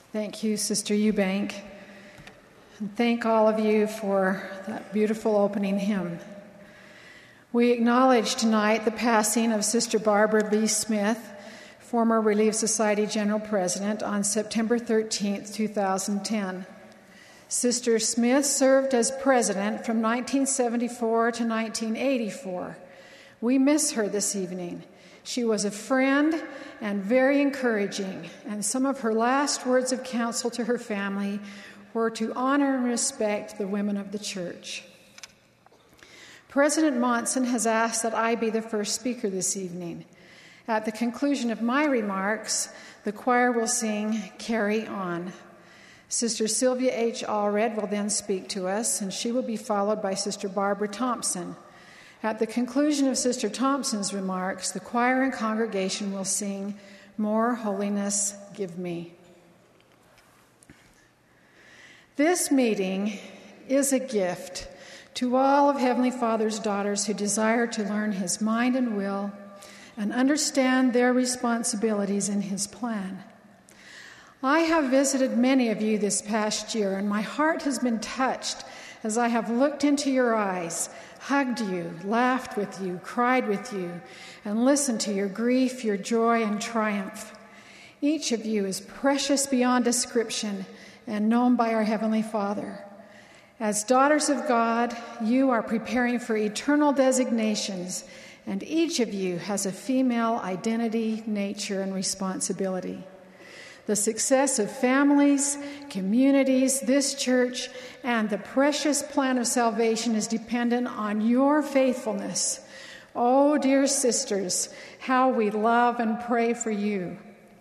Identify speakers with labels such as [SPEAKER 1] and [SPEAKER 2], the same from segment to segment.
[SPEAKER 1] Thank you, Sister Eubank. And thank all of you for that beautiful opening hymn. We acknowledge tonight the passing of Sister Barbara B. Smith, former Relief Society General President, on September 13th, 2010. Sister Smith served as president from 1974 to 1984. We miss her this evening. She was a friend and very encouraging, and some of her last words of counsel to her family were to honor and respect the women of the church. President Monson has asked that I be the first speaker this evening. At the conclusion of my remarks, the choir will sing "Carry On." Sister Sylvia H. Allred will then speak to us, and she will be followed by Sister Barbara Thompson. At the conclusion of Sister Thompson's remarks, the choir and congregation will sing "More Holiness Give Me." This meeting is a gift to all of Heavenly Father's daughters who desire to learn His mind and will and understand their responsibilities in His plan. I have visited many of you this past year, and my heart has been touched as I have looked into your eyes, hugged you, laughed with you, cried with you, and listened to your grief, your joy, and triumph. Each of you is precious beyond description and known by our Heavenly Father. As daughters of God, you are preparing for eternal designations, and each of you has a female identity, nature, and responsibility. The success of families, communities, this church, and the precious plan of salvation is dependent on your faithfulness. Oh, dear sisters, how we love and pray for you.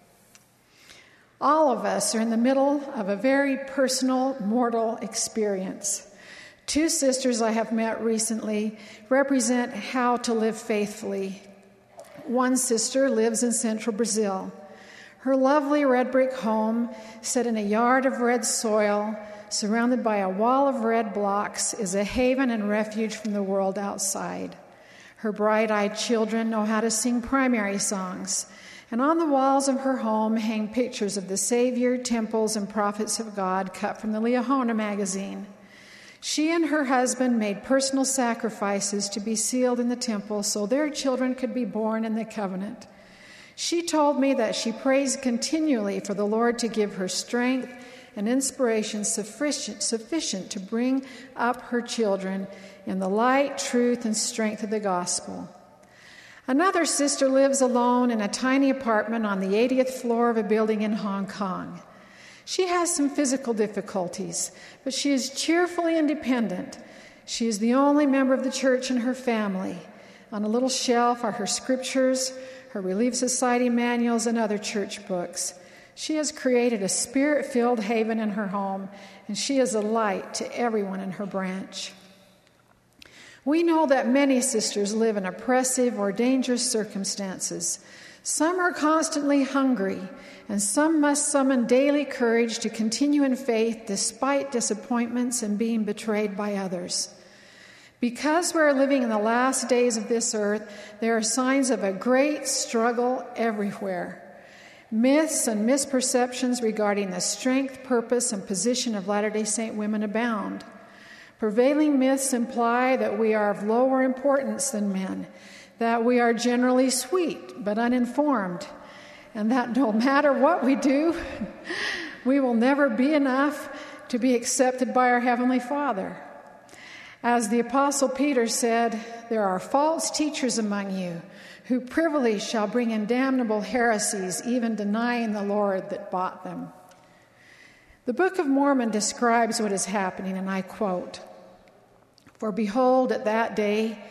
[SPEAKER 1] All of us are in the middle of a very personal, mortal experience. Two sisters I have met recently represent how to live faithfully. One sister lives in central Brazil. Her lovely red brick home, set in a yard of red soil, surrounded by a wall of red blocks, is a haven and refuge from the world outside. Her bright-eyed children know how to sing primary songs, and on the walls of her home hang pictures of the Savior, temples, and prophets of God cut from the Liahona magazine. She and her husband made personal sacrifices to be sealed in the temple so their children could be born in the covenant. She told me that she prays continually for the Lord to give her strength and inspiration sufficient to bring up her children in the light, truth, and strength of the gospel. Another sister lives alone in a tiny apartment on the 80th floor of a building in Hong Kong. She has some physical difficulties, but she is cheerfully independent. She is the only member of the church in her family. On a little shelf are her scriptures, her Relief Society manuals, and other church books. She has created a spirit-filled haven in her home, and she is a light to everyone in her branch. We know that many sisters live in oppressive or dangerous circumstances. Some are constantly hungry, and some must summon daily courage to continue in faith despite disappointments and being betrayed by others. Because we're living in the last days of this earth, there are signs of a great struggle everywhere. Myths and misperceptions regarding the strength, purpose, and position of Latter-day Saint women abound. Prevailing myths imply that we are of lower importance than men, that we are generally sweet but uninformed, and that no matter what we do, we will never be enough to be accepted by our Heavenly Father. As the Apostle Peter said, there are false teachers among you who privily shall bring in damnable heresies, even denying the Lord that bought them. The Book of Mormon describes what is happening, and I quote, "For behold, at that day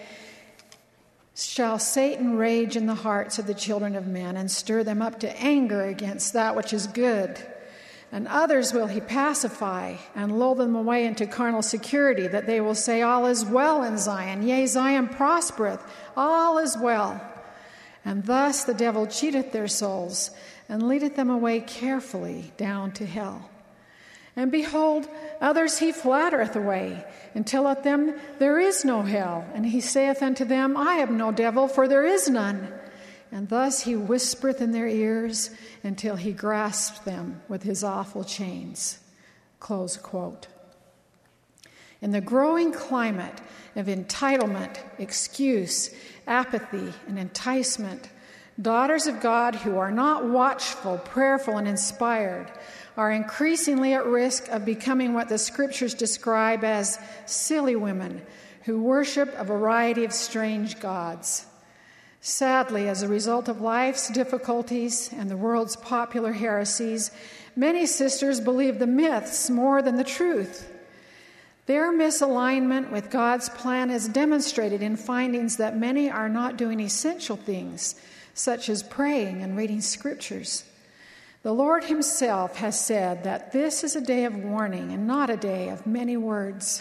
[SPEAKER 1] shall Satan rage in the hearts of the children of men and stir them up to anger against that which is good. And others will he pacify and lull them away into carnal security, that they will say, all is well in Zion. Yea, Zion prospereth, all is well. And thus the devil cheateth their souls and leadeth them away carefully down to hell. And behold, others he flattereth away, and telleth them there is no hell. And he saith unto them, I have no devil, for there is none. and thus he whispereth in their ears until he grasped them with his awful chains." Close quote. In the growing climate of entitlement, excuse, apathy, and enticement, daughters of God who are not watchful, prayerful, and inspired are increasingly at risk of becoming what the scriptures describe as silly women who worship a variety of strange gods. Sadly, as a result of life's difficulties and the world's popular heresies, many sisters believe the myths more than the truth. Their misalignment with God's plan is demonstrated in findings that many are not doing essential things, such as praying and reading scriptures. The Lord himself has said that this is a day of warning and not a day of many words.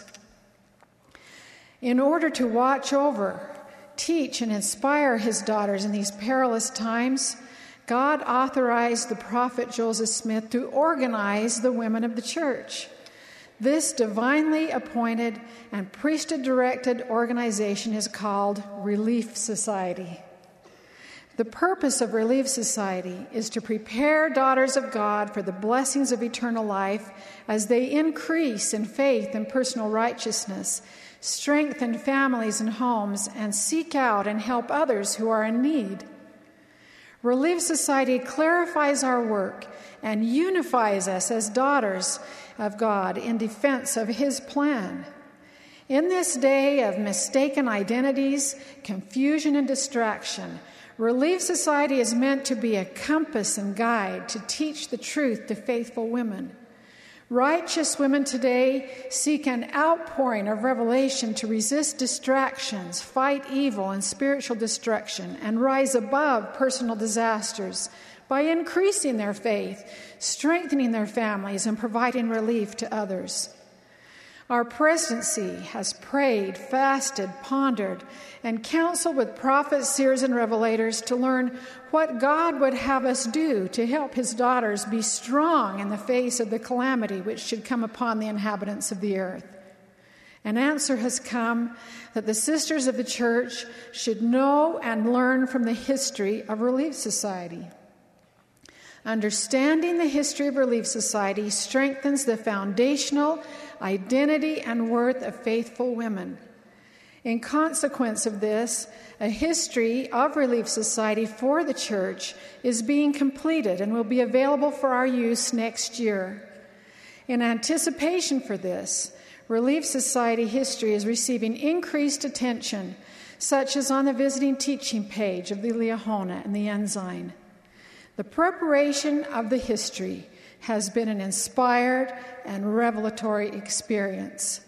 [SPEAKER 1] In order to watch over, teach, and inspire his daughters in these perilous times, God authorized the prophet Joseph Smith to organize the women of the church. This divinely appointed and priesthood-directed organization is called Relief Society. The purpose of Relief Society is to prepare daughters of God for the blessings of eternal life as they increase in faith and personal righteousness, strengthen families and homes, and seek out and help others who are in need. Relief Society clarifies our work and unifies us as daughters of God in defense of his plan. In this day of mistaken identities, confusion, and distraction, Relief Society is meant to be a compass and guide to teach the truth to faithful women. Righteous women today seek an outpouring of revelation to resist distractions, fight evil and spiritual destruction, and rise above personal disasters by increasing their faith, strengthening their families, and providing relief to others. Our presidency has prayed, fasted, pondered, and counseled with prophets, seers, and revelators to learn what God would have us do to help his daughters be strong in the face of the calamity which should come upon the inhabitants of the earth. An answer has come that the sisters of the church should know and learn from the history of Relief Society. Understanding the history of Relief Society strengthens the foundational identity and worth of faithful women. In consequence of this, a history of Relief Society for the church is being completed and will be available for our use next year. In anticipation for this, Relief Society history is receiving increased attention, such as on the visiting teaching page of the Liahona and the Ensign. The preparation of the history has been an inspired and revelatory experience.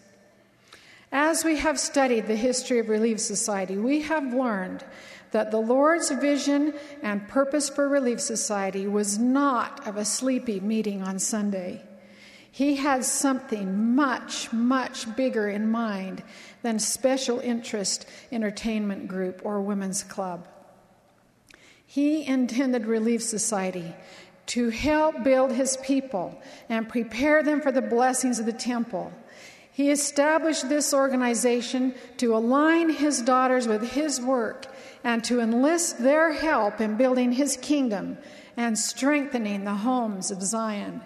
[SPEAKER 1] As we have studied the history of Relief Society, we have learned that the Lord's vision and purpose for Relief Society was not of a sleepy meeting on Sunday. He had something much, much bigger in mind than special interest entertainment group or women's club. He intended Relief Society to help build his people and prepare them for the blessings of the temple. He established this organization to align his daughters with his work and to enlist their help in building his kingdom and strengthening the homes of Zion.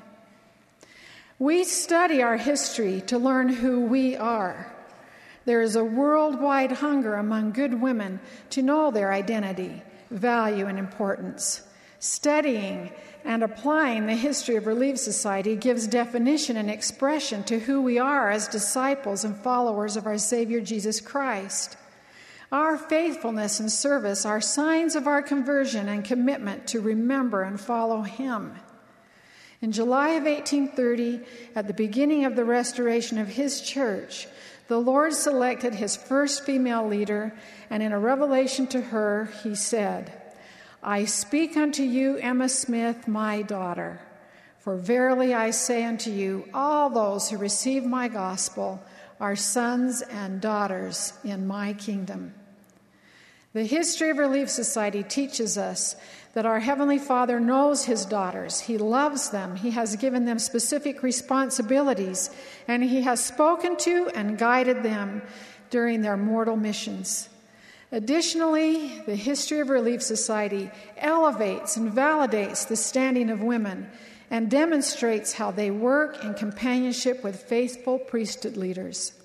[SPEAKER 1] We study our history to learn who we are. There is a worldwide hunger among good women to know their identity, value, and importance. Studying and applying the history of Relief Society gives definition and expression to who we are as disciples and followers of our Savior Jesus Christ. Our faithfulness and service are signs of our conversion and commitment to remember and follow him. In July of 1830, at the beginning of the restoration of his church, the Lord selected his first female leader, and in a revelation to her, he said, "I speak unto you, Emma Smith, my daughter. For verily I say unto you, all those who receive my gospel are sons and daughters in my kingdom." The history of Relief Society teaches us that our Heavenly Father knows his daughters. He loves them. He has given them specific responsibilities, and he has spoken to and guided them during their mortal missions. Additionally, the history of Relief Society elevates and validates the standing of women and demonstrates how they work in companionship with faithful priesthood leaders.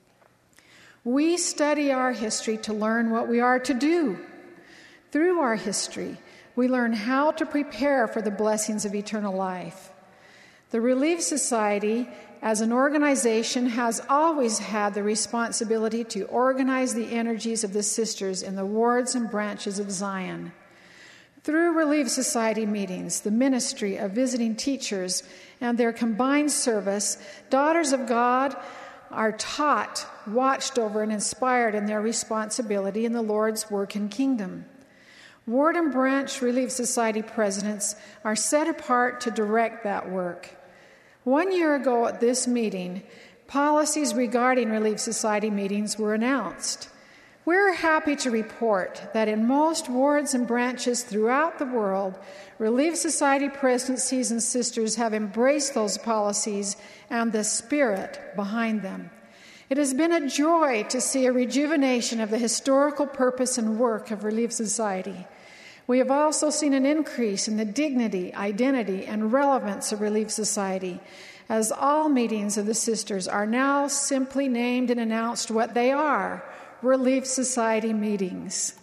[SPEAKER 1] We study our history to learn what we are to do. Through our history, we learn how to prepare for the blessings of eternal life. The Relief Society, as an organization, has always had the responsibility to organize the energies of the sisters in the wards and branches of Zion. Through Relief Society meetings, the ministry of visiting teachers, and their combined service, daughters of God are taught, watched over, and inspired in their responsibility in the Lord's work and kingdom. Ward and branch Relief Society presidents are set apart to direct that work. 1 year ago at this meeting, policies regarding Relief Society meetings were announced. We're happy to report that in most wards and branches throughout the world, Relief Society presidencies and sisters have embraced those policies and the spirit behind them. It has been a joy to see a rejuvenation of the historical purpose and work of Relief Society. We have also seen an increase in the dignity, identity, and relevance of Relief Society, as all meetings of the sisters are now simply named and announced what they are: Relief Society meetings.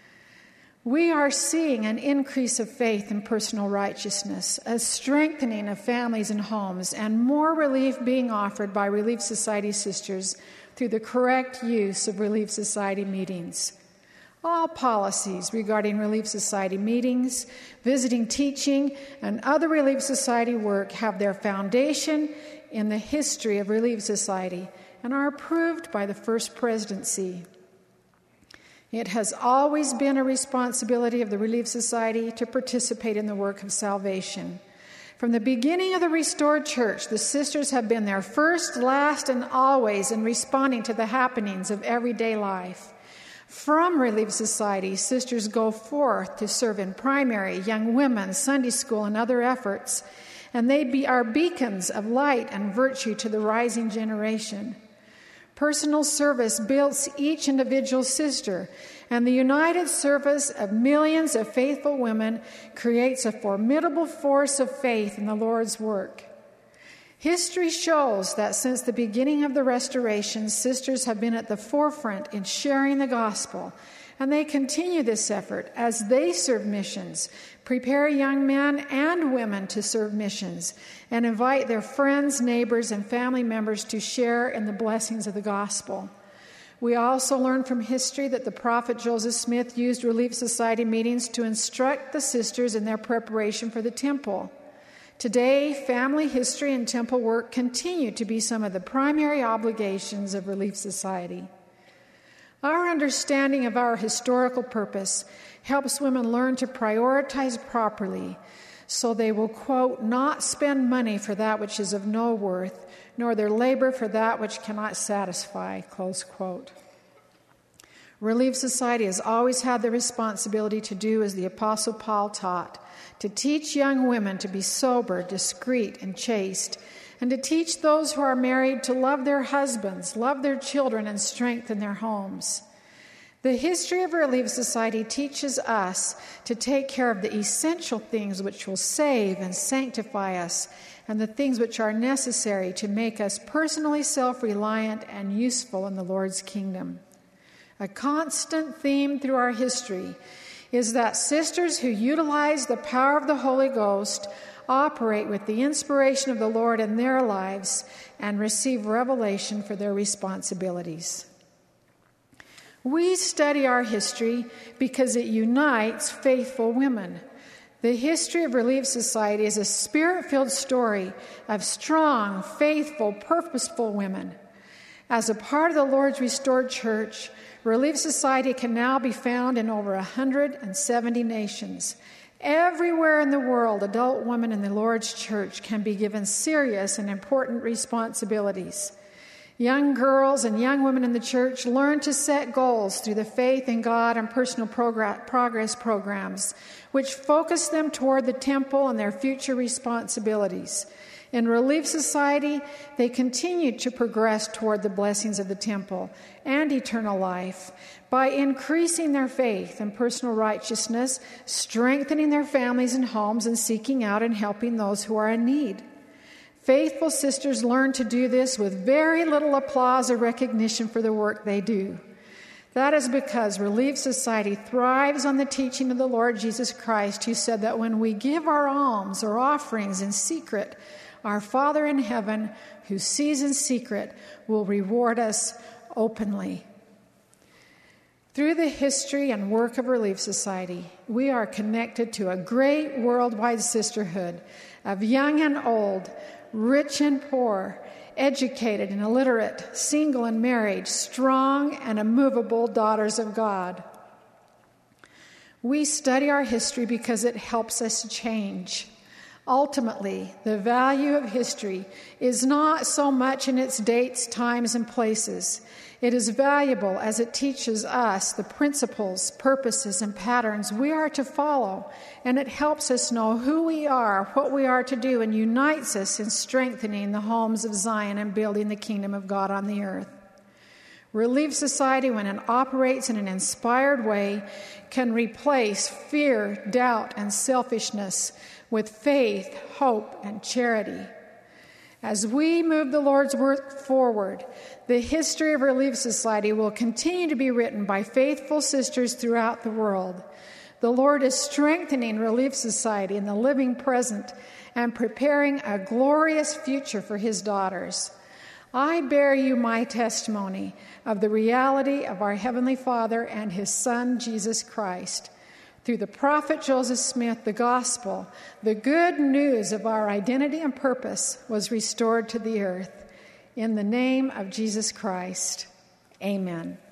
[SPEAKER 1] We are seeing an increase of faith and personal righteousness, a strengthening of families and homes, and more relief being offered by Relief Society sisters through the correct use of Relief Society meetings. All policies regarding Relief Society meetings, visiting teaching, and other Relief Society work have their foundation in the history of Relief Society and are approved by the First Presidency. It has always been a responsibility of the Relief Society to participate in the work of salvation. From the beginning of the restored church, the sisters have been there first, last, and always in responding to the happenings of everyday life. From Relief Society, sisters go forth to serve in primary, young women, Sunday school, and other efforts, and they are beacons of light and virtue to the rising generation. Personal service builds each individual sister, and the united service of millions of faithful women creates a formidable force of faith in the Lord's work. History shows that since the beginning of the Restoration, sisters have been at the forefront in sharing the gospel, and they continue this effort as they serve missions, prepare young men and women to serve missions, and invite their friends, neighbors, and family members to share in the blessings of the gospel. We also learn from history that the prophet Joseph Smith used Relief Society meetings to instruct the sisters in their preparation for the temple. Today, family history and temple work continue to be some of the primary obligations of Relief Society. Our understanding of our historical purpose helps women learn to prioritize properly so they will, quote, not spend money for that which is of no worth, nor their labor for that which cannot satisfy, close quote. Relief Society has always had the responsibility to do as the Apostle Paul taught, to teach young women to be sober, discreet, and chaste, and to teach those who are married to love their husbands, love their children, and strengthen their homes. The history of Relief Society teaches us to take care of the essential things which will save and sanctify us, and the things which are necessary to make us personally self-reliant and useful in the Lord's kingdom. A constant theme through our history is that sisters who utilize the power of the Holy Ghost operate with the inspiration of the Lord in their lives and receive revelation for their responsibilities. We study our history because it unites faithful women. The history of Relief Society is a spirit-filled story of strong, faithful, purposeful women. As a part of the Lord's restored church, Relief Society can now be found in over 170 nations. Everywhere in the world, adult women in the Lord's church can be given serious and important responsibilities. Young girls and young women in the church learn to set goals through the Faith in God and Personal Progress programs, which focus them toward the temple and their future responsibilities. In Relief Society, they continue to progress toward the blessings of the temple and eternal life by increasing their faith and personal righteousness, strengthening their families and homes, and seeking out and helping those who are in need. Faithful sisters learn to do this with very little applause or recognition for the work they do. That is because Relief Society thrives on the teaching of the Lord Jesus Christ, who said that when we give our alms or offerings in secret, our Father in heaven, who sees in secret, will reward us openly. Through the history and work of Relief Society, we are connected to a great worldwide sisterhood of young and old, rich and poor, educated and illiterate, single and married, strong and immovable daughters of God. We study our history because it helps us change. Ultimately, the value of history is not so much in its dates, times, and places. It is valuable as it teaches us the principles, purposes, and patterns we are to follow, and it helps us know who we are, what we are to do, and unites us in strengthening the homes of Zion and building the kingdom of God on the earth. Relief Society, when it operates in an inspired way, can replace fear, doubt, and selfishness with faith, hope, and charity. As we move the Lord's work forward, the history of Relief Society will continue to be written by faithful sisters throughout the world. The Lord is strengthening Relief Society in the living present and preparing a glorious future for His daughters. I bear you my testimony of the reality of our Heavenly Father and His Son, Jesus Christ. Through the prophet Joseph Smith, the gospel, the good news of our identity and purpose was restored to the earth. In the name of Jesus Christ, amen.